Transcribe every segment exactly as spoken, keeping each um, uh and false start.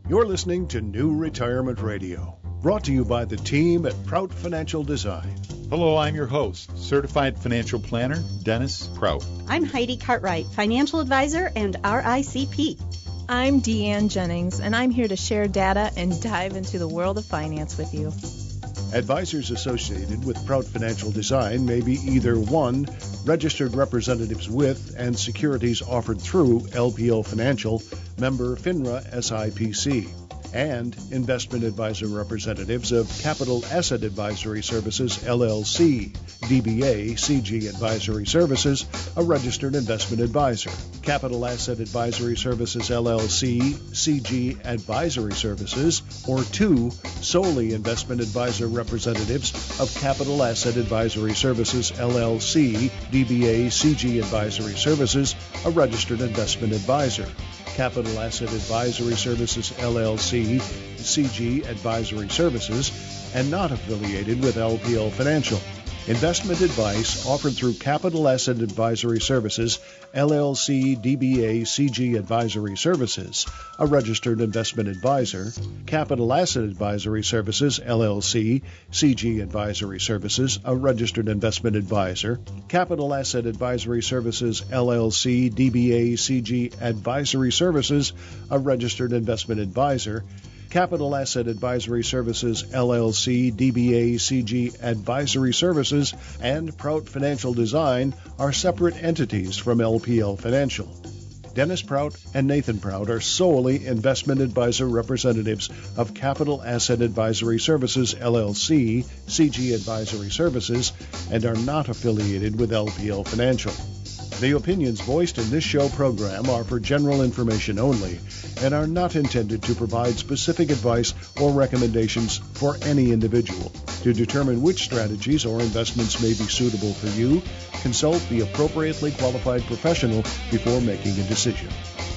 You're listening to New Retirement Radio, brought to you by the team at Prout Financial Design. Hello, I'm your host, Certified Financial Planner, Dennis Prout. I'm Heidi Cartwright, Financial Advisor and R I C P. I'm Deanne Jennings, and I'm here to share data and dive into the world of finance with you. Advisors associated with Prout Financial Design may be either one, registered representatives with and securities offered through L P L Financial, member FINRA S I P C, and investment advisor representatives of Capital Asset Advisory Services, L L C, D B A C G Advisory Services, a registered investment advisor. Capital Asset Advisory Services, L L C, C G Advisory Services, or two, solely investment advisor representatives of Capital Asset Advisory Services, L L C, D B A C G Advisory Services, a registered investment advisor. Capital Asset Advisory Services, L L C, C G Advisory Services, and not affiliated with L P L Financial. Investment advice offered through Capital Asset Advisory Services, L L C, D B A C G Advisory Services, a registered investment advisor. Capital Asset Advisory Services, L L C, C G Advisory Services, a registered investment advisor. Capital Asset Advisory Services, L L C, D B A C G Advisory Services, a registered investment advisor. Capital Asset Advisory Services, L L C, D B A C G Advisory Services, and Prout Financial Design are separate entities from L P L Financial. Dennis Prout and Nathan Prout are solely investment advisor representatives of Capital Asset Advisory Services, L L C, C G Advisory Services, and are not affiliated with L P L Financial. The opinions voiced in this show program are for general information only and are not intended to provide specific advice or recommendations for any individual. To determine which strategies or investments may be suitable for you, consult the appropriately qualified professional before making a decision.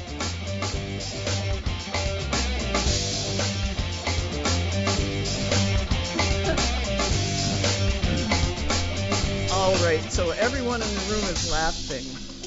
All right, so everyone in the room is laughing.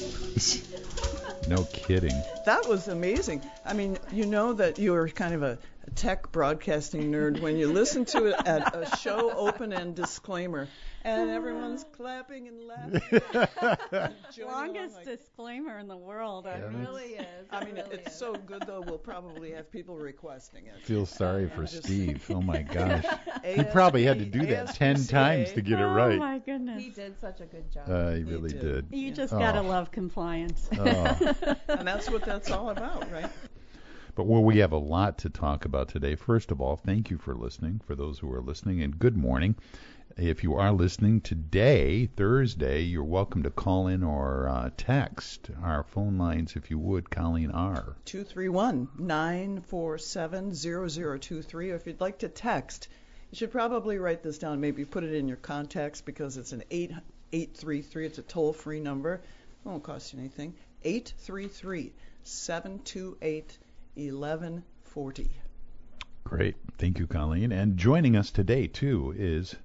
No kidding. That was amazing. I mean, you know that you're kind of a tech broadcasting nerd when you listen to it at a show open and disclaimer, and everyone's clapping and laughing. Longest like, disclaimer in the world. It Yeah. really is. I mean, really it's is. So good, though, we'll probably have people requesting it. Feel sorry for just, Steve. Oh, my gosh. A- He probably had to do that A S P C A. ten times to get it right. Oh, my goodness. He did such a good job. Uh, he He really did. did. You just Oh. gotta love compliance. Oh. And that's what that's all about, right? But well, we have a lot to talk about today. First of all, thank you for listening, for those who are listening, and good morning. If you are listening today, Thursday, you're welcome to call in or uh, text. Our phone lines, if you would, Colleen, are two three one, nine four seven, zero zero two three. Or if you'd like to text, you should probably write this down, maybe put it in your contacts because it's an eight eight three three. It's a toll-free number. It won't cost you anything. eight three three, seven two eight, eleven forty. Great. Thank you, Colleen. And joining us today, too, is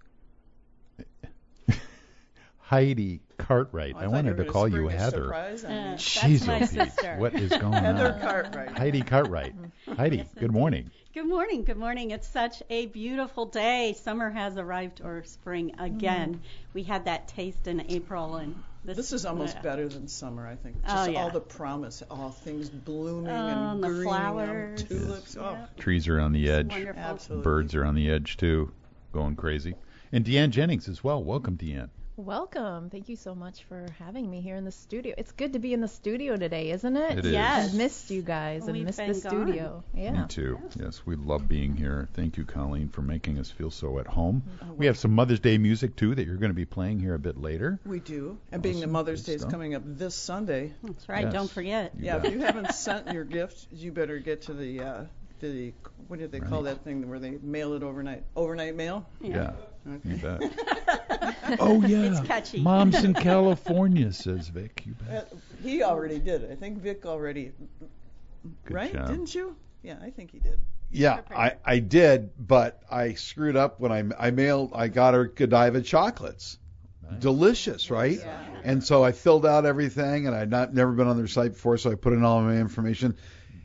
Heidi Cartwright. Oh, I, I wanted to call you Heather. Uh, Jeez, that's my oh, Pete, sister. what is going on? Heather Cartwright. Heidi Cartwright. Heidi, Yes, good morning. Good morning. Good morning. It's such a beautiful day. Summer has arrived, or spring again. Mm. We had that taste in April, and this, This is almost uh, better than summer, I think. Oh, Just yeah. all the promise, all things blooming Oh, and and the green, flowers. and tulips. Yeah. Oh, Trees are on the edge. Wonderful. absolutely. Birds are on the edge, too, going crazy. And Deanne Jennings as well. Welcome, Deanne. Welcome. Thank you so much for having me here in the studio. It's good to be in the studio today, isn't it? It is. Yes. I missed you guys and We've missed been the gone. studio. Yeah. Me too. Yes, we love being here. Thank you, Colleen, for making us feel so at home. Oh, We have some Mother's Day music, too, that you're going to be playing here a bit later. We do. And being the Awesome. Mother's Good Day is stuff. coming up this Sunday. That's right. Yes. Don't forget. You Yeah, bet. if you haven't sent your gift, you better get to the, uh, the what do they call Right. that thing where they mail it overnight? Overnight mail? Yeah, you Okay. bet. Oh, yeah. It's catchy. Mom's in California, says Vic. You Uh, bet. he already did it. I think Vic already, Good right? job. Didn't you? Yeah, I think he did. Yeah, I, I did, but I screwed up when I, I mailed, I got her Godiva chocolates. Nice. Delicious, right? Yeah. And so I filled out everything, and I'd not never been on their site before, so I put in all my information.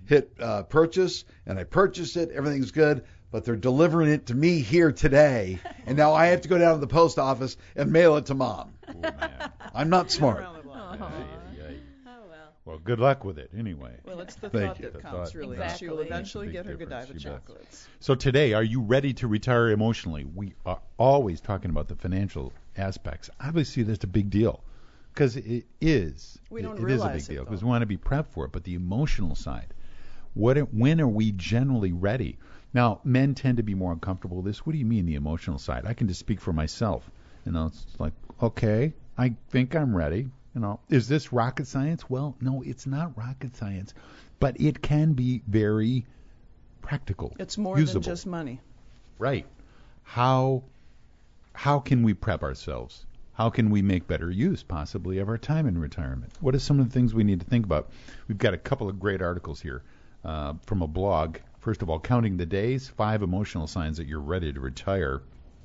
hit uh, purchase, and I purchased it. Everything's good, but they're delivering it to me here today, and now I have to go down to the post office and mail it to Mom. Oh, man. I'm not smart. Ay, ay, ay. Well, good luck with it anyway. Well, it's the Thank thought you. that The counts, thought. really. Exactly. She will eventually Big get her difference, Godiva she does. chocolates. So today, are you ready to retire emotionally? We are always talking about the financial aspects. Obviously, that's a big deal because it is. We don't it, it realize is a big it, deal because though. we want to be prepped for it. But the emotional side, what? When are we generally ready? Now, men tend to be more uncomfortable with this. What do you mean the emotional side? I can just speak for myself. You know, it's like, okay, I think I'm ready. You know, is this rocket science? Well, no, it's not rocket science, but it can be very practical. It's more usable. than just money. Right. How how can we prep ourselves? How can we make better use, possibly, of our time in retirement? What are some of the things we need to think about? We've got a couple of great articles here uh, from a blog. First of all, Counting the Days, Five Emotional Signs That You're Ready to Retire.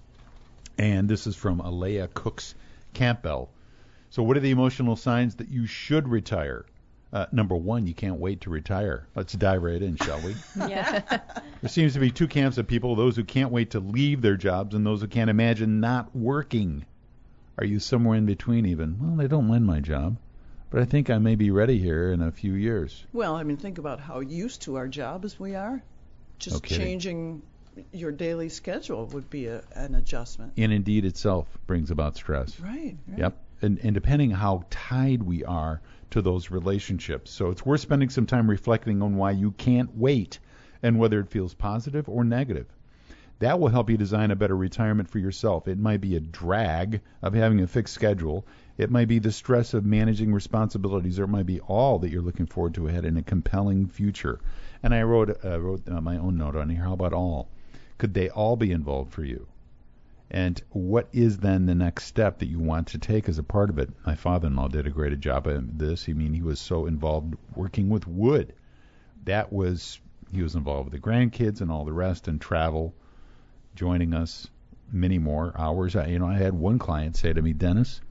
And this is from Alea Cooks Campbell. So what are the emotional signs that you should retire? Uh, number one, you can't wait to retire. Let's dive right in, shall we? Yeah. There seems to be two camps of people, those who can't wait to leave their jobs and those who can't imagine not working. Are you somewhere in between even? Well, I don't mind my job, but I think I may be ready here in a few years. Well, I mean, think about how used to our job as we are. Just No kidding. changing your daily schedule would be a, an adjustment. And indeed itself brings about stress. Right. right. Yep. And, and depending how tied we are to those relationships. So it's worth spending some time reflecting on why you can't wait and whether it feels positive or negative. That will help you design a better retirement for yourself. It might be a drag of having a fixed schedule. It might be the stress of managing responsibilities, or it might be all that you're looking forward to ahead in a compelling future. And I wrote, uh, wrote uh, my own note on here. How about all? Could they all be involved for you? And what is then the next step that you want to take as a part of it? My father-in-law did a great job of this. I mean, he was so involved working with wood. That was, he was involved with the grandkids and all the rest, and travel, joining us many more hours. I, you know, I had one client say to me, Dennis,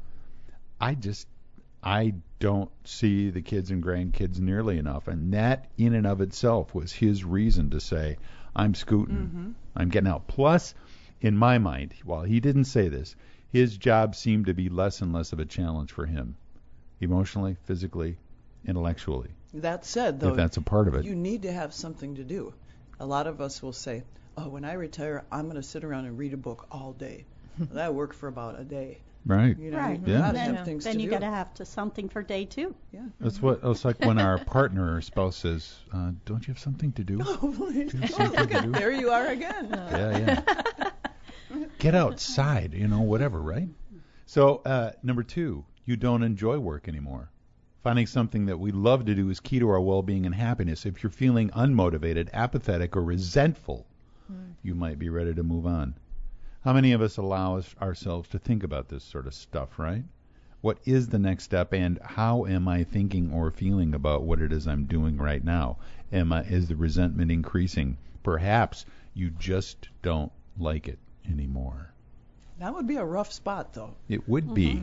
I just, I don't see the kids and grandkids nearly enough. And that in and of itself was his reason to say, I'm scooting, Mm-hmm. I'm getting out. Plus, in my mind, while he didn't say this, his job seemed to be less and less of a challenge for him, emotionally, physically, intellectually, That said, though, if that's a part of it. you need to have something to do. A lot of us will say, oh, when I retire, I'm going to sit around and read a book all day. Well, that worked for about a day. Right. You know, Right. you Yeah. gotta Then, have things then to you do. got to have to something for day two. Yeah. That's what it's like when our partner or spouse says, uh, don't you have something to do? Oh, please. Do you have Oh, something look to at, do? there you are again. Yeah, yeah. Get outside, you know, whatever, right? So, uh, number two, you don't enjoy work anymore. Finding something that we love to do is key to our well-being and happiness. If you're feeling unmotivated, apathetic, or resentful, Mm. you might be ready to move on. How many of us allow us, ourselves to think about this sort of stuff, right? What is the next step, and how am I thinking or feeling about what it is I'm doing right now? Am I, is the resentment increasing? Perhaps you just don't like it anymore. That would be a rough spot, though. It would be.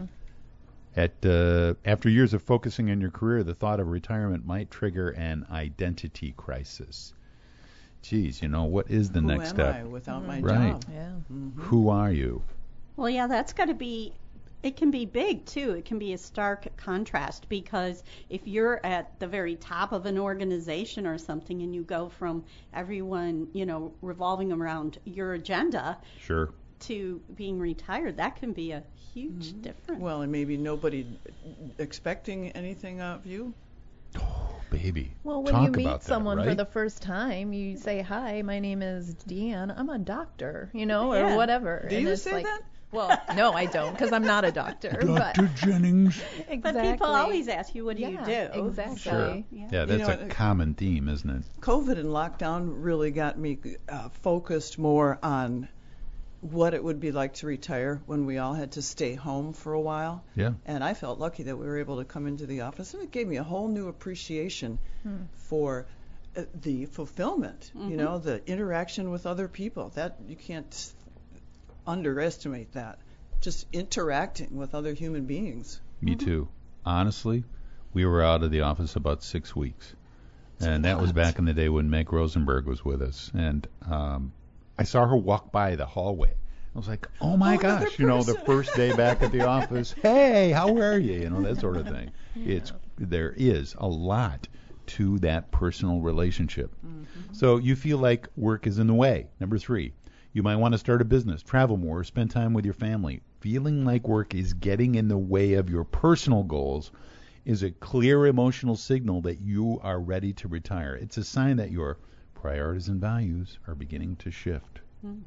At uh, after years of focusing on your career, the thought of retirement might trigger an identity crisis. Geez, you know, what is the Who next am step? I without my Right. job? Yeah. Mhm. Who are you? Well, yeah, that's got to be, it can be big too. It can be a stark contrast because if you're at the very top of an organization or something and you go from everyone, you know, revolving around your agenda Sure. to being retired, that can be a huge difference. Well, and maybe nobody expecting anything of you. Oh, baby. Well, when Talk you meet about that, someone for right? the first time, you say, "Hi, my name is Deanne. I'm a doctor," you know, Yeah. or whatever. Do And you it's say like, that? Well, no, I don't, because I'm not a doctor. Doctor But Jennings. exactly. But people always ask you, what do yeah, you do? Exactly. Sure. Yeah. Yeah, that's know, a it- common theme, isn't it? COVID and lockdown really got me uh, focused more on what it would be like to retire when we all had to stay home for a while. Yeah. And I felt lucky that we were able to come into the office, and it gave me a whole new appreciation Hmm. for uh, the fulfillment, Mhm. you know, the interaction with other people. That you can't underestimate that. Just interacting with other human beings. Me too. Honestly, we were out of the office about six weeks. And that was back in the day when Meg Rosenberg was with us. And um, I saw her walk by the hallway. I was like, oh my Oh, another gosh, you know, the person. first day back at the office. Hey, how are you? You know, that sort of thing. It's there is a lot to that personal relationship. Mm-hmm. So you feel like work is in the way. Number three, you might want to start a business, travel more, spend time with your family. Feeling like work is getting in the way of your personal goals is a clear emotional signal that you are ready to retire. It's a sign that your priorities and values are beginning to shift. Mm.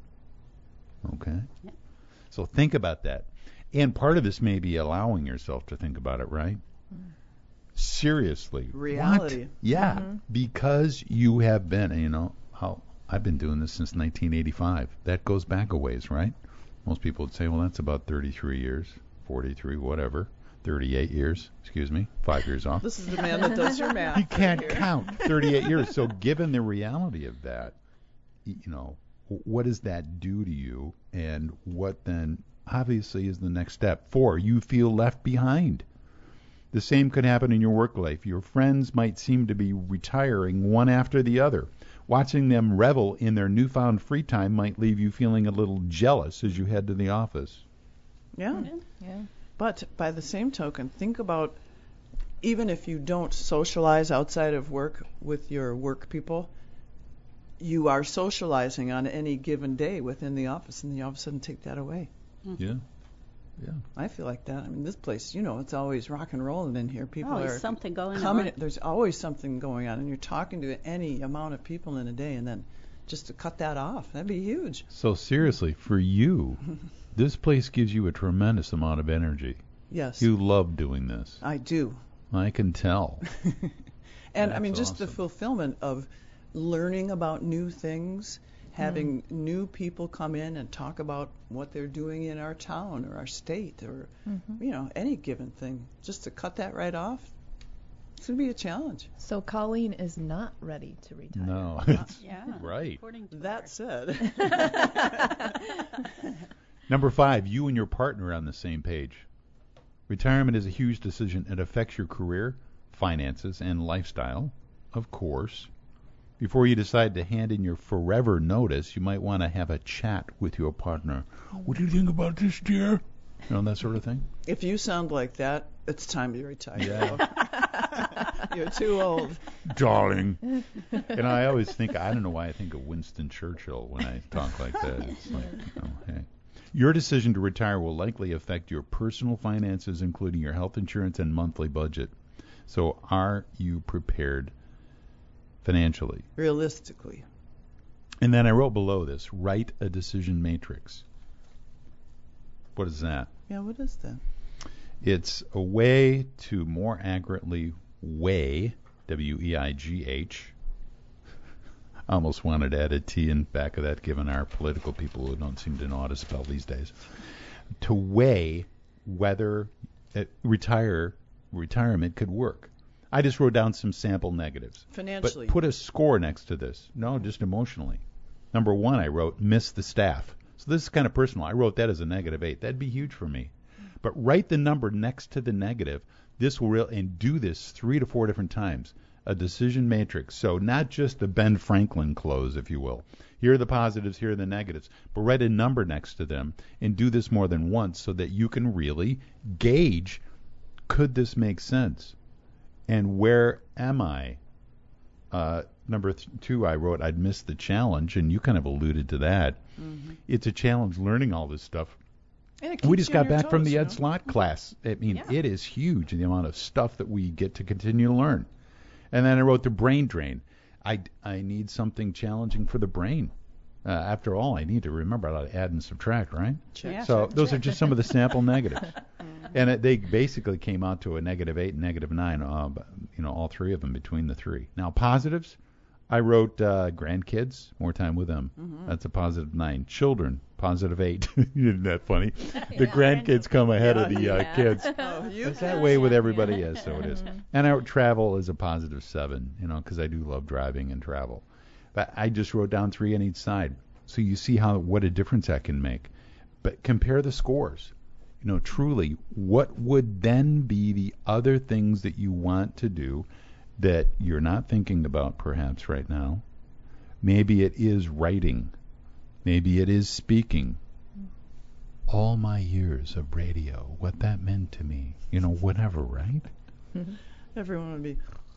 Okay? Yeah. So think about that. And part of this may be allowing yourself to think about it, right? Mm. Seriously. Reality. What? Yeah. Mm-hmm. Because you have been, you know, how I've been doing this since nineteen eighty-five. That goes back a ways, right? Most people would say, well, that's about thirty-three years, forty-three, whatever. thirty-eight years, excuse me, five years off. This is the man that does your math. You can't right here. count thirty-eight years. So given the reality of that, y- you know, w- what does that do to you? And what then obviously is the next step? Four, you feel left behind. The same could happen in your work life. Your friends might seem to be retiring one after the other. Watching them revel in their newfound free time might leave you feeling a little jealous as you head to the office. Yeah. Yeah. But by the same token, think about even if you don't socialize outside of work with your work people, you are socializing on any given day within the office, and you all of a sudden take that away. Yeah. Yeah. I feel like that. I mean, this place, you know, it's always rock and rolling in here. People Always are something going coming. on. There's always something going on, and you're talking to any amount of people in a day, and then just to cut that off, that'd be huge. So seriously, for you, this place gives you a tremendous amount of energy. Yes, You love doing this. I do. I can tell. And I That's mean, just the awesome. fulfillment of learning about new things, having new people come in and talk about what they're doing in our town or our state or, Mm-hmm. you know, any given thing. Just to cut that right off, it's going to be a challenge. So Colleen is not ready to retire. No. Yeah. Right. According to her. That said, Number five, you and your partner are on the same page. Retirement is a huge decision. It affects your career, finances, and lifestyle, of course. Before you decide to hand in your forever notice, you might want to have a chat with your partner. What do you think about this, dear? You know, that sort of thing. if you sound like that, it's time to retire. Yeah. You're too old. Darling. And I always think, I don't know why I think of Winston Churchill when I talk like that. It's like, you know, hey. Your decision to retire will likely affect your personal finances, including your health insurance and monthly budget. So are you prepared financially? Realistically. And then I wrote below this, write a decision matrix. What is that? Yeah, what is that? It's a way to more accurately weigh, W E I G H. I almost wanted to add a T in back of that, given our political people who don't seem to know how to spell these days. To weigh whether uh, retire retirement could work. I just wrote down some sample negatives. Financially. But put a score next to this. No, just emotionally. Number one, I wrote, miss the staff. So this is kind of personal. I wrote that as a negative eight. That'd be huge for me. But write the number next to the negative. This will real and do this three to four different times. A decision matrix. So not just a Ben Franklin close, if you will. Here are the positives, here are the negatives. But write a number next to them and do this more than once so that you can really gauge, could this make sense? And where am I? Uh, number th- two, I wrote I'd missed the challenge, and you kind of alluded to that. Mm-hmm. It's a challenge learning all this stuff. And it We keeps just you on got your back from toes, the you Ed know? Slott class. I mean, Yeah. it is huge, the amount of stuff that we get to continue to learn. And then I wrote the brain drain. I, I need something challenging for the brain. Uh, after all, I need to remember how to add and subtract, right? Check. Yeah. So those are just some of the sample negatives. And it, they basically came out to a negative eight and negative nine, uh, you know, all three of them between the three. Now, positives, I wrote uh, grandkids, more time with them. Mm-hmm. That's a positive nine. Children, positive eight. Isn't that funny? The Yeah. grandkids come ahead of the uh, Yeah. kids. Oh, you It's that way with everybody Yeah. is, so it is. And I wrote travel is a positive seven, you know, because I do love driving and travel. But I just wrote down three on each side. So you see how what a difference that can make. But compare the scores. You know, truly, what would then be the other things that you want to do that you're not thinking about perhaps right now. Maybe it is writing. Maybe it is speaking. All my years of radio, what that meant to me, you know, whatever, right? Everyone would be.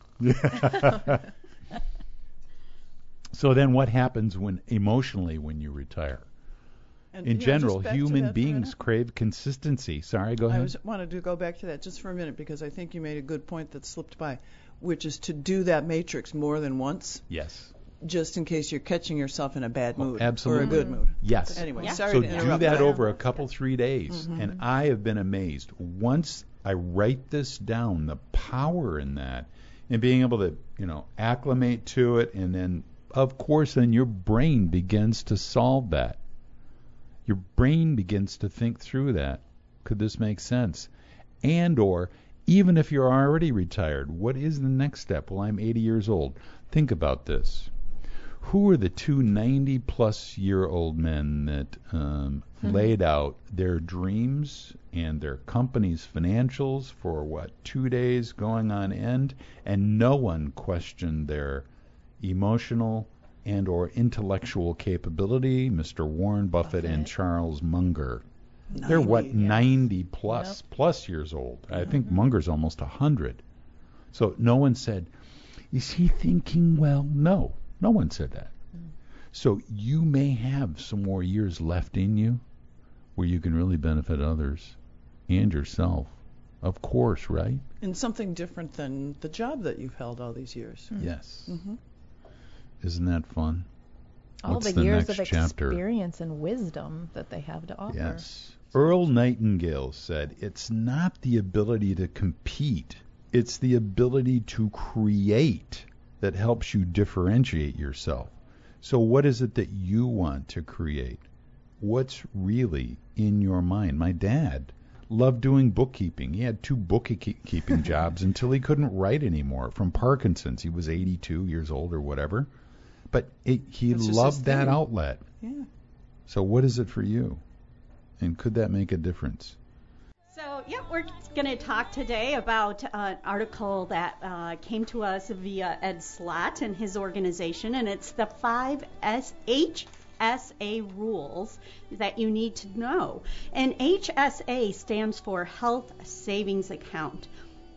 So then what happens when emotionally when you retire? And, In yeah, general, just back to human that for a beings minute. crave consistency. Sorry, go I ahead. was, wanted to go back to that just for a minute because I think you made a good point that slipped by, which is to do that matrix more than once, Yes. just in case you're catching yourself in a bad Oh, mood absolutely. or a good mood. Yes. Anyway, Yeah. sorry So to do interrupt. that but I- over a couple, three days, Mhm. and I have been amazed. Once I write this down, the power in that, and being able to, you know, acclimate to it, and then, of course, then your brain begins to solve that. Your brain begins to think through that. Could this make sense? And or, even if you're already retired, what is the next step? Well, I'm eighty years old. Think about this. Who are the two ninety-plus-year-old men that um, laid out their dreams and their company's financials for, what, two days going on end, and no one questioned their emotional and or intellectual capability? Mister Warren Buffett and Buffett. Charles Munger. They're, what, ninety, yes. ninety-plus plus years old. I think Munger's almost one hundred. So no one said, is he thinking well? No. No one said that. So you may have some more years left in you where you can really benefit others and yourself. Of course, right? In something different than the job that you've held all these years. Yes. Mm-hmm. Isn't that fun? All What's the the years next of chapter? experience and wisdom that they have to offer. Yes. Earl Nightingale said, it's not the ability to compete, it's the ability to create that helps you differentiate yourself. So what is it that you want to create? What's really in your mind? My dad loved doing bookkeeping. He had two bookkeeping jobs until he couldn't write anymore from Parkinson's. He was eighty-two years old or whatever. But it, he It's just his loved that thing. outlet. Yeah. So what is it for you? And could that make a difference? So, yeah, we're going to talk today about uh, an article that uh, came to us via Ed Slott and his organization, and it's the five S- H S A rules that you need to know. And H S A stands for Health Savings Account.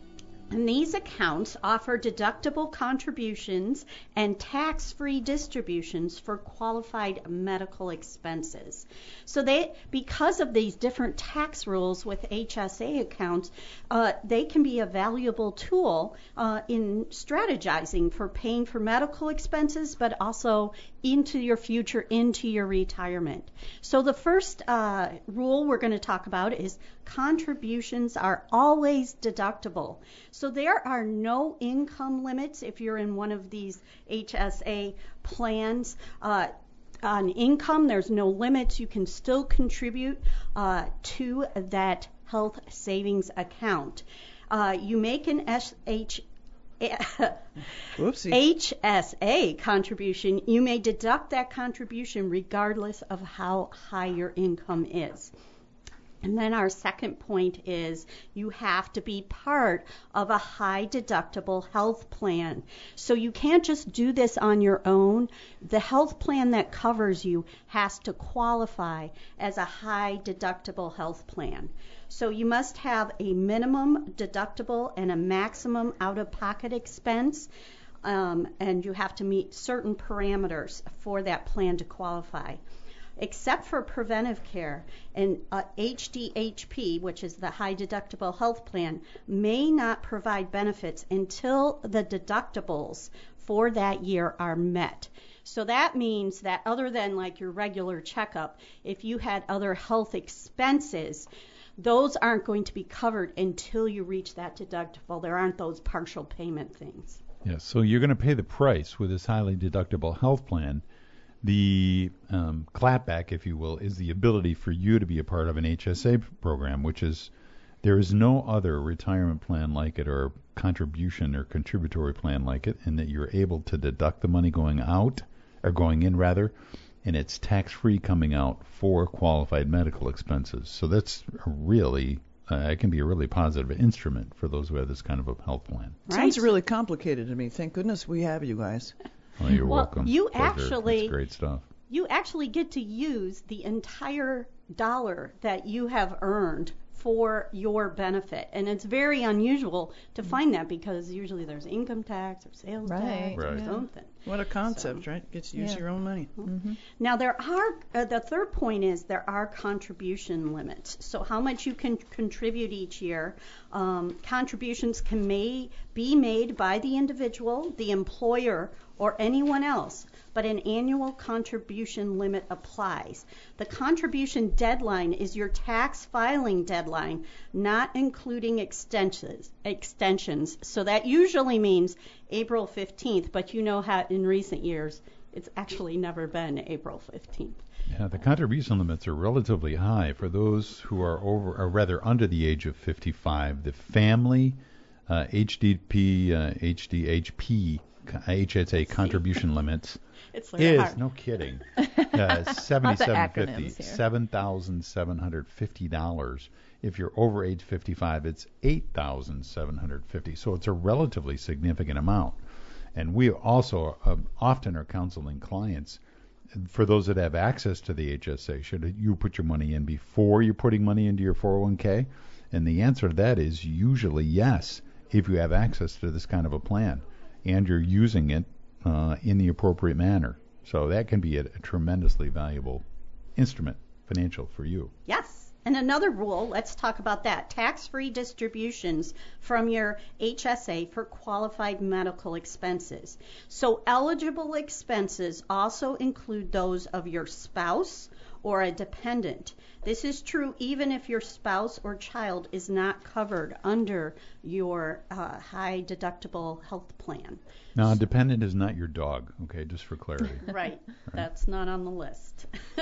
And these accounts offer deductible contributions and tax-free distributions for qualified medical expenses. So they, because of these different tax rules with H S A accounts, uh, they can be a valuable tool uh, in strategizing for paying for medical expenses, but also into your future, into your retirement. So the first uh, rule we're going to talk about is contributions are always deductible. So there are no income limits if you're in one of these H S A plans. Uh, on income, there's no limits. You can still contribute uh, to that health savings account. Uh, you make an S H Whoopsie. H S A contribution, you may deduct that contribution regardless of how high your income is. And then our second point is you have to be part of a high deductible health plan. So you can't just do this on your own. The health plan that covers you has to qualify as a high deductible health plan. So you must have a minimum deductible and a maximum out-of-pocket expense. Um, and you have to meet certain parameters for that plan to qualify. Except for preventive care, and uh, H D H P, which is the high deductible health plan, may not provide benefits until the deductibles for that year are met. So that means that other than like your regular checkup, if you had other health expenses, those aren't going to be covered until you reach that deductible. There aren't those partial payment things. Yes, so you're going to pay the price with this highly deductible health plan. The um, clapback, if you will, is the ability for you to be a part of an H S A program, which is there is no other retirement plan like it or contribution or contributory plan like it, in that you're able to deduct the money going out, or going in rather, and it's tax-free coming out for qualified medical expenses. So that's a really uh, it can be a really positive instrument for those who have this kind of a health plan. Sounds really complicated to me. Thank goodness we have you guys. Well, you're Well, welcome. you Pleasure. actually- It's great stuff. You actually get to use the entire dollar that you have earned for your benefit. And it's very unusual to find that because usually there's income tax or sales Right. tax or Right. something. What a concept, right? Gets to use Yeah. your own money. Now there are uh, the third point is there are contribution limits. So how much you can contribute each year. Um, contributions can may be made by the individual, the employer, or anyone else, but an annual contribution limit applies. The contribution deadline is your tax filing deadline, not including extensions. Extensions. So that usually means April fifteenth, but you know how in recent years it's actually never been April fifteenth. Yeah, the contribution limits are relatively high for those who are over, or rather under the age of fifty-five. The family uh, H D P, uh, H D H P, H S A contribution limits It's like is hard. no kidding, uh, seventy-seven fifty, acronyms here. seven thousand seven hundred fifty dollars. If you're over age fifty-five, it's eight thousand seven hundred fifty. So it's a relatively significant amount. And we also uh, often are counseling clients. For those that have access to the H S A, should you put your money in before you're putting money into your four oh one k? And the answer to that is usually yes, if you have access to this kind of a plan and you're using it uh, in the appropriate manner. So that can be a, a tremendously valuable instrument, financial, for you. Yes. And another rule, let's talk about that. Tax-free distributions from your H S A for qualified medical expenses. So eligible expenses also include those of your spouse or a dependent. This is true even if your spouse or child is not covered under your uh, high deductible health plan. Now, a dependent is not your dog, okay, just for clarity. Right. That's not on the list.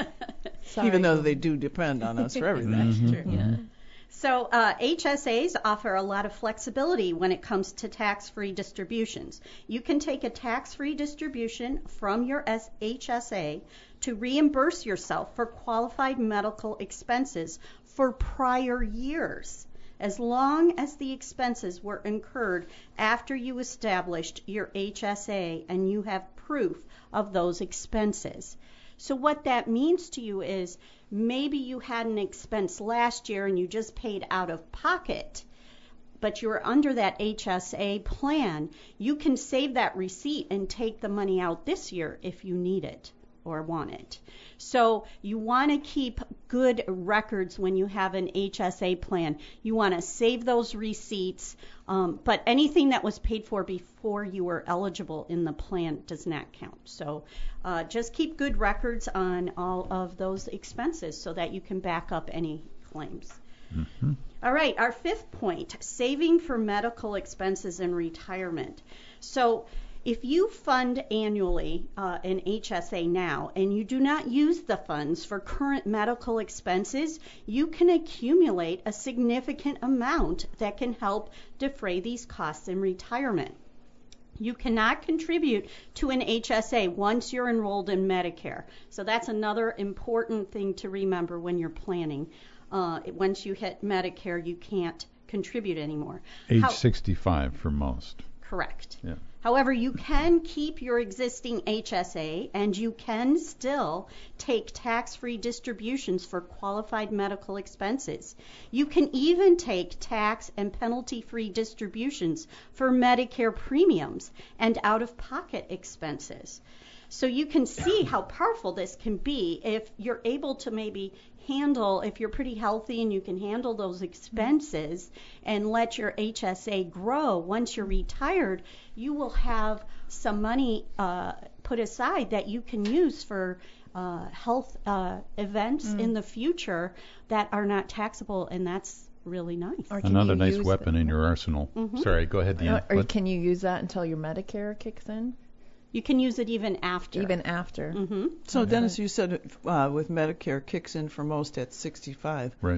Sorry. Even though they do depend on us for everything. That's Mhm, true. Yeah. So uh, H S As offer a lot of flexibility when it comes to tax-free distributions. You can take a tax-free distribution from your S- H S A to reimburse yourself for qualified medical expenses for prior years, as long as the expenses were incurred after you established your H S A and you have proof of those expenses. So what that means to you is maybe you had an expense last year and you just paid out of pocket, but you were under that H S A plan. You can save that receipt and take the money out this year if you need it or want it. So you want to keep good records when you have an H S A plan. You want to save those receipts, um, but anything that was paid for before you were eligible in the plan does not count. So uh, just keep good records on all of those expenses so that you can back up any claims. Mm-hmm. All right, our fifth point, saving for medical expenses in retirement. So if you fund annually uh, an H S A now and you do not use the funds for current medical expenses, you can accumulate a significant amount that can help defray these costs in retirement. You cannot contribute to an H S A once you're enrolled in Medicare. So that's another important thing to remember when you're planning. Uh, once you hit Medicare, you can't contribute anymore. Age How- sixty-five for most. Correct. Yeah. However, you can keep your existing H S A and you can still take tax-free distributions for qualified medical expenses. You can even take tax and penalty-free distributions for Medicare premiums and out-of-pocket expenses. So you can see how powerful this can be if you're able to maybe handle, if you're pretty healthy and you can handle those expenses and let your H S A grow. Once you're retired, you will have some money uh, put aside that you can use for uh, health uh, events Mm. in the future that are not taxable, and that's really nice. Or can Another you nice use weapon the- in your arsenal. Mhm. Sorry, go ahead, Or, Deanna. or What? can you use that until your Medicare kicks in? You can use it even after. Even after? hmm So, Dennis, you said uh, with Medicare kicks in for most at sixty-five. Right.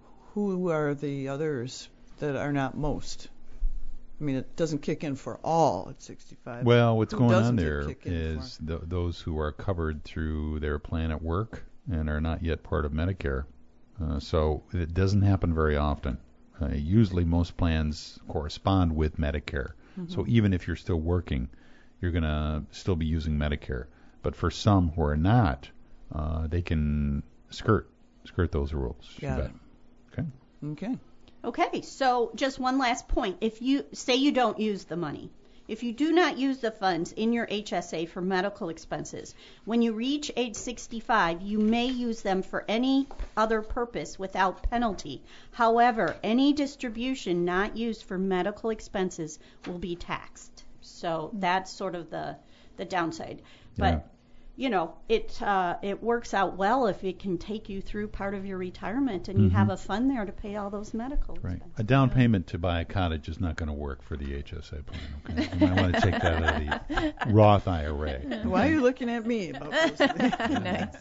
Who are the others that are not most? I mean, it doesn't kick in for all at sixty-five. Well, what's Who going on doesn't it there kick in is th- those who are covered through their plan at work and are not yet part of Medicare. Uh, so it doesn't happen very often. Uh, usually most plans correspond with Medicare. Mm-hmm. So even if you're still working, you're going to still be using Medicare. But for some who are not, uh, they can skirt skirt those rules. You Got bet. it. Okay. Okay. Okay, so just one last point. If you say you don't use the money, if you do not use the funds in your H S A for medical expenses, when you reach age sixty-five, you may use them for any other purpose without penalty. However, any distribution not used for medical expenses will be taxed. So that's sort of the the downside. But Yeah. you know, it uh, it works out well if it can take you through part of your retirement and you Mhm. have a fund there to pay all those medical Right. expenses. A down payment to buy a cottage is not going to work for the H S A plan. Okay. You might want to take that out of the Roth I R A. Why are you looking at me about those things? Nice.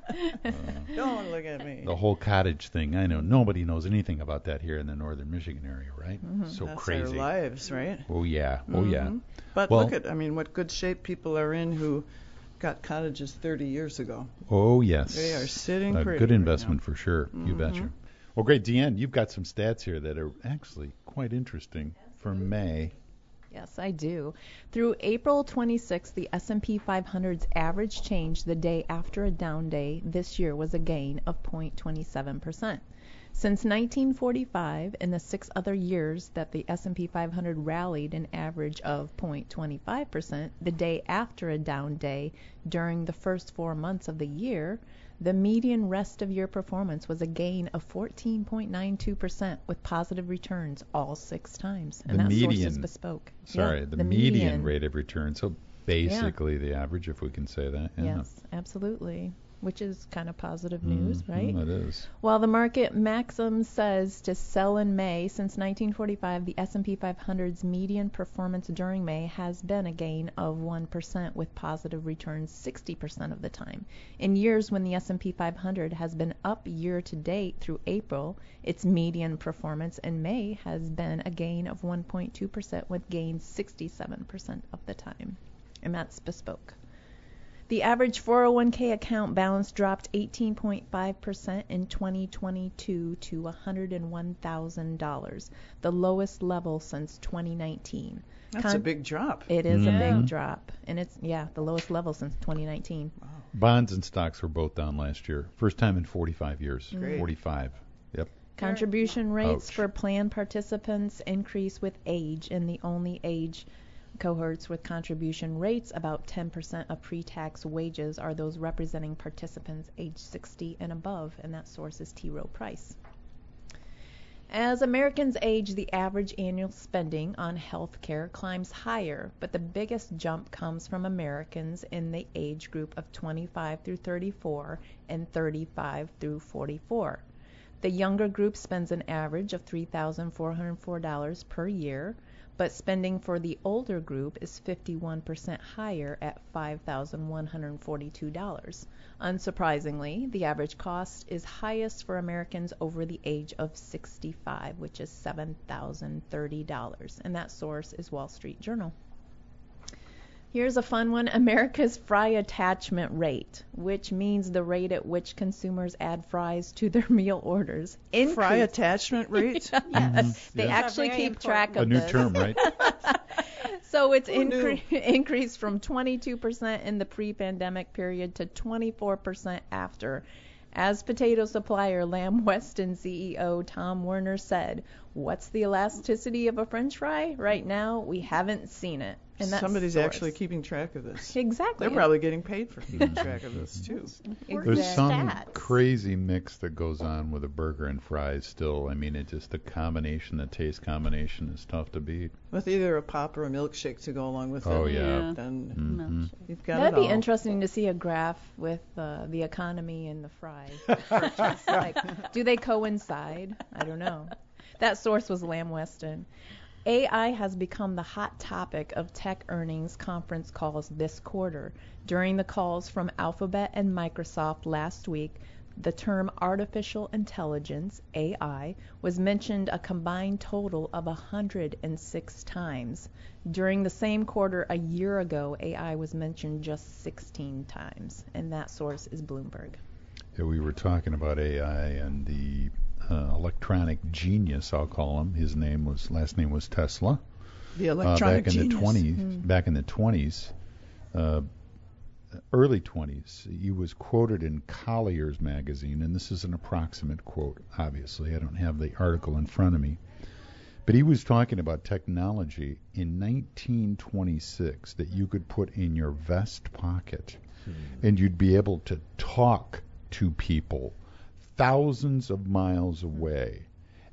Don't look at me. The whole cottage thing. I know nobody knows anything about that here in the northern Michigan area, right? So That's crazy. their lives, right? Oh yeah. Oh yeah. Mhm. But Well- look at, I mean, what good shape people are in who got cottages thirty years ago. Oh yes. They are sitting a pretty good right investment now. for sure. You Mhm. betcha. Well, great, Deanne. You've got some stats here that are actually quite interesting for May. Yes, I do. Through April twenty-sixth, the S and P five hundred's average change the day after a down day this year was a gain of zero point two seven percent. Since nineteen forty-five and the six other years that the S and P five hundred rallied an average of zero point two five percent the day after a down day during the first four months of the year, the median rest of year performance was a gain of fourteen point nine two percent with positive returns all six times. And The that source median- is bespoke. Sorry, Yeah, the, median, rate of return. So basically the average, if we can say that. Yeah. Yes, absolutely. Which is kind of positive news, Mm, right? mm, it is. While the market maxim says to sell in May, since nineteen forty-five, the S and P five hundred's median performance during May has been a gain of one percent with positive returns sixty percent of the time. In years when the S and P five hundred has been up year to date through April, its median performance in May has been a gain of one point two percent with gains sixty-seven percent of the time. And that's bespoke. The average four oh one k account balance dropped eighteen point five percent in twenty twenty-two to one hundred one thousand dollars, the lowest level since twenty nineteen. That's Con- a big drop. It is Mhm. a big drop, and it's, yeah, the lowest level since twenty nineteen. Bonds and stocks were both down last year. First time in forty-five years. Great. forty-five. Yep. Contribution rates Ouch. for plan participants increase with age, and the only age cohorts with contribution rates about ten percent of pre-tax wages are those representing participants age sixty and above, and that source is T. Rowe Price. As Americans age, the average annual spending on health care climbs higher, but the biggest jump comes from Americans in the age group of twenty-five through thirty-four and thirty-five through forty-four. The younger group spends an average of three thousand four hundred four dollars per year, but spending for the older group is fifty-one percent higher at five thousand one hundred forty-two dollars. Unsurprisingly, the average cost is highest for Americans over the age of sixty-five, which is seven thousand thirty dollars, and that source is Wall Street Journal. Here's a fun one, America's fry attachment rate, which means the rate at which consumers add fries to their meal orders. Increased. Fry attachment rate? Yes, they Yeah. actually Very keep track important. of A new this. term, right? So it's Who knew? incre- increased from twenty-two percent in the pre-pandemic period to twenty-four percent after. As potato supplier Lamb Weston C E O Tom Werner said, "What's the elasticity of a French fry? Right now, we haven't seen it." And that's Somebody's source. actually keeping track of this. Exactly. They're probably getting paid for keeping track of this, too. There's Exactly. some Stats. crazy mix that goes on with a burger and fries still. I mean, it just the combination, the taste combination is tough to beat. With either a pop or a milkshake to go along with Oh, it. yeah. Then Mhm. you've got That'd it be all. interesting to see a graph with uh, the economy and the fry purchase. Like, do they coincide? I don't know. That source was Lamb Weston. A I has become the hot topic of tech earnings conference calls this quarter. During the calls from Alphabet and Microsoft last week, the term artificial intelligence, A I, was mentioned a combined total of one hundred six times. During the same quarter a year ago, A I was mentioned just sixteen times, and that source is Bloomberg. Yeah, we were talking about A I and the uh, electronic genius, I'll call him. His name was last name was Tesla. The Uh, electronic back in genius. the twenties, Mm. back in the twenties, uh, early twenties, he was quoted in Collier's magazine, and this is an approximate quote. Obviously, I don't have the article in front of me, but he was talking about technology in nineteen twenty-six that you could put in your vest pocket, and you'd be able to talk to people thousands of miles away,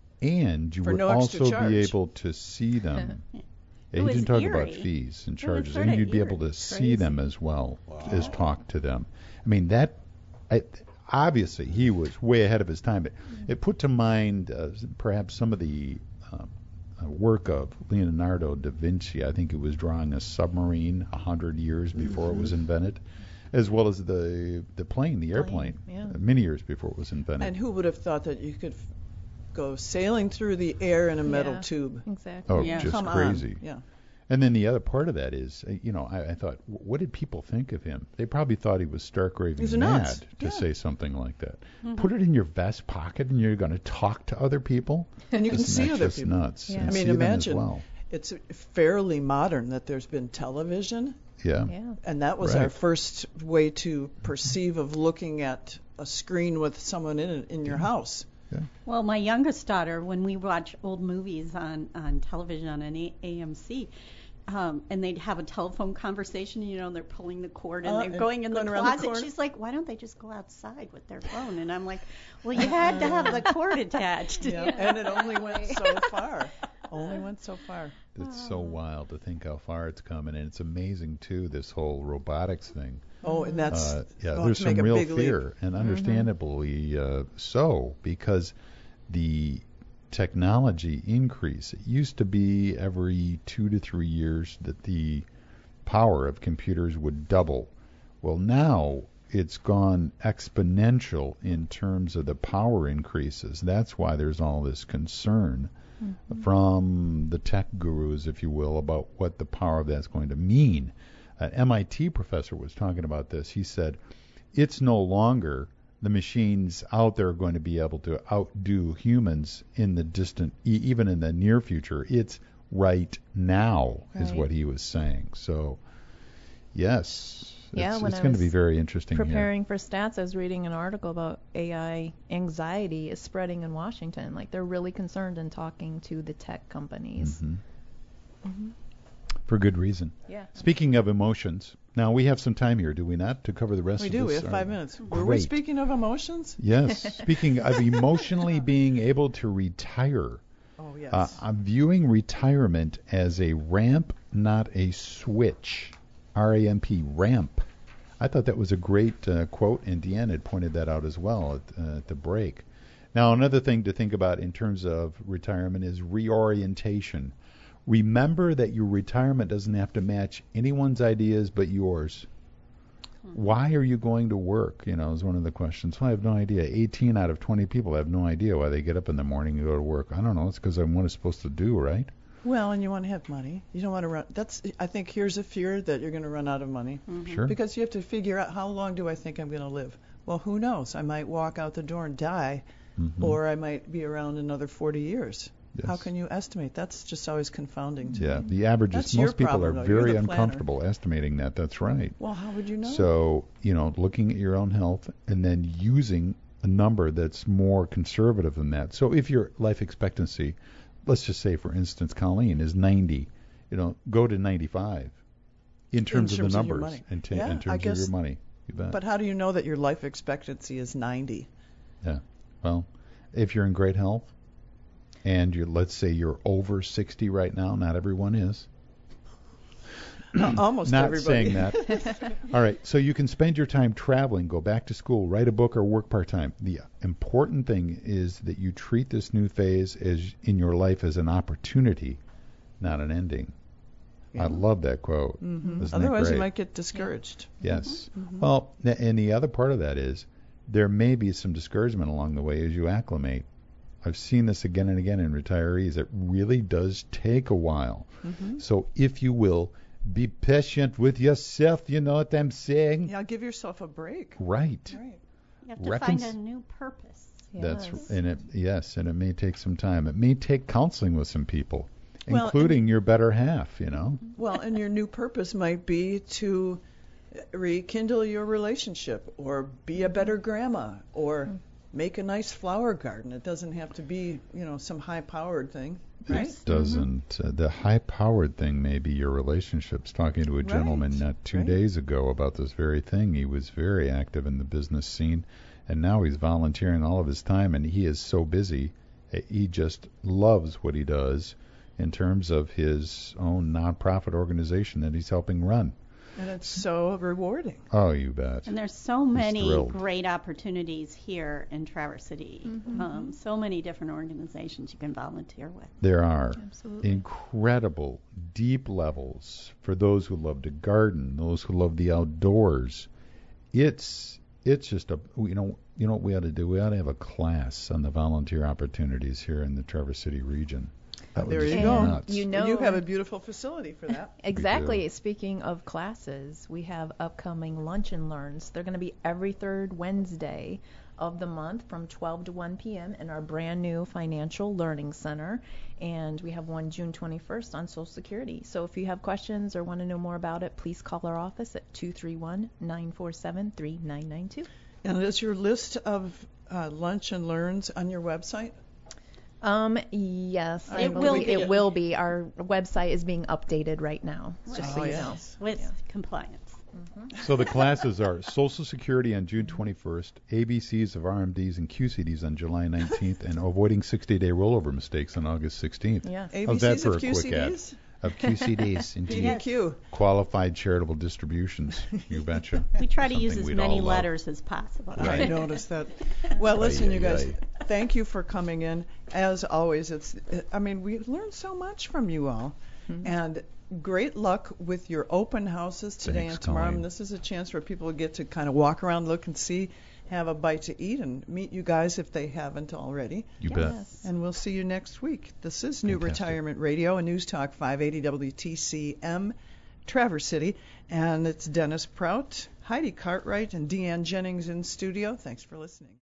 and you For would no extra also charge. be able to see them. It Yeah, he was didn't talk about eerie. fees and It was charges, sorta and you'd be eerie. able to see Crazy. them as well Wow. as talk to them. I mean, that I, obviously he was way ahead of his time, but it put to mind uh, perhaps some of the uh, uh, work of Leonardo da Vinci. I think he was drawing a submarine a hundred years before it was invented, as well as the the plane, the airplane, yeah. uh, many years before it was invented. And who would have thought that you could f- go sailing through the air in a metal Yeah. tube? Exactly. oh, Yeah. just Come crazy. on. Yeah. And then the other part of that is, uh, you know, I, I thought, wh- what did people think of him? They probably thought he was stark raving He's mad nuts. to Yeah. say something like that. Mm-hmm. Put it in your vest pocket, and you're going to talk to other people. And you can Isn't see that other just people. nuts? Yeah. And I mean, see them as imagine. well. It's fairly modern that there's been television, Yeah. Yeah. and that was Right. our first way to perceive of looking at a screen with someone in it in your house. Well, my youngest daughter, when we watch old movies on, on television on an A- AMC, um, and they'd have a telephone conversation, you know, they're pulling the cord and Uh, they're and going in going the around the closet. corner? She's like, why don't they just go outside with their phone? And I'm like, well, you had to have the cord attached. Yeah, and it only went so far. Only went so far. It's so wild to think how far it's coming, and it's amazing too. This whole robotics thing. Oh, and that's Uh, yeah, going there's to some make a real big leap. fear, and understandably uh, so, because the technology increase. It used to be every two to three years that the power of computers would double. Well, now it's gone exponential in terms of the power increases. That's why there's all this concern mm-hmm. from the tech gurus, if you will, about what the power of that's going to mean. An M I T professor was talking about this. He said, it's no longer the machines out there are going to be able to outdo humans in the distant, e- even in the near future. It's right now, is Right. what he was saying. So, yes, Yeah, it's, when it's I going to was be very interesting here. Preparing for stats, I was reading an article about A I anxiety is spreading in Washington. Like they're really concerned in talking to the tech companies. Mhm. Mhm. For good reason. Yeah. Speaking of emotions, now we have some time here, do we not, to cover the rest We of do. this? We have five Or- minutes. Were we Great. speaking of emotions? Yes. Speaking of emotionally being able to retire, Oh, yes. uh, I'm viewing retirement as a ramp, not a switch. R A M P, ramp. I thought that was a great uh, quote, and Deanne had pointed that out as well at, uh, at the break. Now, another thing to think about in terms of retirement is reorientation. Remember that your retirement doesn't have to match anyone's ideas but yours. Why are you going to work? You know, is one of the questions. Well, I have no idea. eighteen out of twenty people have no idea why they get up in the morning and go to work. I don't know. It's because I'm what it's supposed to do, right? Well, and you want to have money. You don't want to run. That's. I think here's a fear that you're going to run out of money Sure. because you have to figure out how long do I think I'm going to live. Well, who knows? I might walk out the door and die, Mhm. or I might be around another forty years. Yes. How can you estimate? That's just always confounding to Yeah, me. the average That's is your most people problem, are though. You're very the planner. uncomfortable estimating that. That's right. Well, how would you know? So, you know, looking at your own health and then using a number that's more conservative than that. So if your life expectancy, let's just say, for instance, Colleen, is ninety, you know, go to ninety-five in terms, terms of of the your numbers, money. in, ta- Yeah, in I terms of guess- your money. You bet. But how do you know that your life expectancy is ninety? Yeah. Well, if you're in great health and you're, let's say you're over sixty right now, not everyone is. Almost Not everybody. saying that. All right, so you can spend your time traveling, go back to school, write a book, or work part-time. The important thing is that you treat this new phase as in your life as an opportunity, not an ending. Yeah. I love that quote. Mhm. Isn't that Otherwise, you great? might get discouraged. Yes. Mm-hmm. Well, th- and the other part of that is there may be some discouragement along the way as you acclimate. I've seen this again and again in retirees. It really does take a while. Mm-hmm. So if you will, be patient with yourself. You know what I'm saying? Yeah, give yourself a break. Right. Right. You have to Reckons- find a new purpose. That's Yes. and it yes, and it may take some time. It may take counseling with some people, Well, including your better half. You know. Well, and your new purpose might be to rekindle your relationship, or be a better grandma, or make a nice flower garden. It doesn't have to be, you know, some high-powered thing, right? It doesn't. Uh, the high-powered thing may be your relationships. Talking to a gentleman Right, not two right. days ago about this very thing. He was very active in the business scene, and now he's volunteering all of his time, and he is so busy. uh, He just loves what he does in terms of his own nonprofit organization that he's helping run. And it's so rewarding. Oh, you bet. And there's so many thrilled. great opportunities here in Traverse City. Mhm. Um, so many different organizations you can volunteer with. There are Absolutely. incredible deep levels for those who love to garden, those who love the outdoors. It's it's just a you know you know what we ought to do? We ought to have a class on the volunteer opportunities here in the Traverse City region. That would There just you be go. nuts. You know, You have a beautiful facility for that. exactly. Speaking of classes, we have upcoming lunch and learns. They're going to be every third Wednesday of the month from twelve to one p.m. in our brand new Financial Learning Center. And we have one June twenty-first on Social Security. So if you have questions or want to know more about it, please call our office at two three one, nine four seven, three nine nine two. And is your list of uh, lunch and learns on your website? Um, yes, I It believe will be. it will be. Our website is being updated right now, just so Oh, you yes. With Yeah. compliance. So the classes are Social Security on June twenty-first, A B Cs of R M Ds and Q C Ds on July nineteenth, and avoiding sixty-day rollover mistakes on August sixteenth. know. Yes. How's that A B Cs for of a quick ad? Q C Ds? Of Q C Ds, P indeed. D Q. Qualified charitable distributions. You betcha. We try to use Something as we'd many all love. letters as possible. Right. I noticed that. Well, listen, Ay, you ay, guys, ay. thank you for coming in. As always, it's, I mean, we learned so much from you all. And great luck with your open houses today Thanks, and tomorrow. Colleen. And this is a chance for people to get to kind of walk around, look and see, have a bite to eat, and meet you guys if they haven't already. You bet. Yes. And we'll see you next week. This is New Fantastic. Retirement Radio, a News Talk five eighty W T C M, Traverse City. And it's Dennis Prout, Heidi Cartwright, and Deanne Jennings in studio. Thanks for listening.